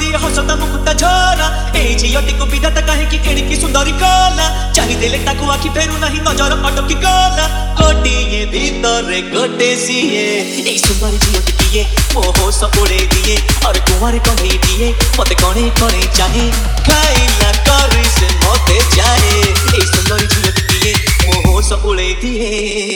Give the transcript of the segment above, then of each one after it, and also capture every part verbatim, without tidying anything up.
दिए हसता मुकुता झरा ए झियटी को विधाता काहेकि एणिकी सुंदरी कला चाहिदेले ताकू आखि फेरु नाही नजर अटकी गला गोटिए भितरे गोटे सिए ए सुंदरी झियटी किए मोह सपोड़े दिए और कुंवर कहे दिए मते कणे कणे चाहे खाइला करी से मते चाहे ए सुंदरी झियटी किए मोह सपोड़े दिए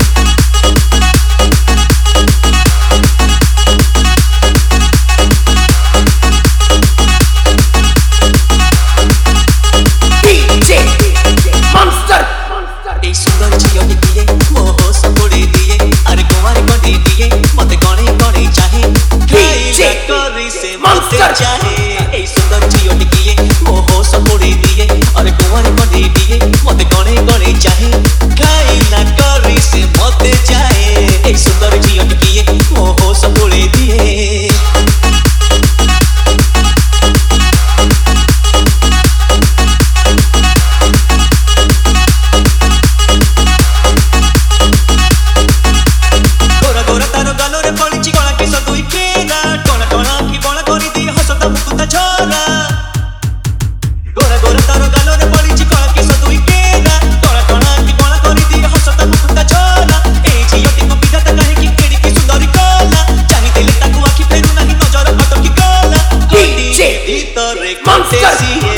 चाहे ए सुंदर झियोटी किए मोह सपोड़े दिए और कुंवर कढ़े दिए मते कणे कणे चाहे खाइला करी से मते चाहे ए सुंदर झियोटी किए मोह सपोड़े दिए गोरा गोरा तारो गालो रे पड़िची गला कि सदुई फेरा टोना टोना कि बणा करी दी हसता मुकुता झरा गोरा गोरा तारो गालो रे पड़िची गला कि सदुई फेरा टोना टोना कि बणा करी दी हसता मुकुता झरा ए झियटी को विधाता काहेकि एणिकी सुंदरी कला चाहिदेले ताकू आखि फेरु नाही नजर अटकी गला गोटिए भितरे गोटे सिए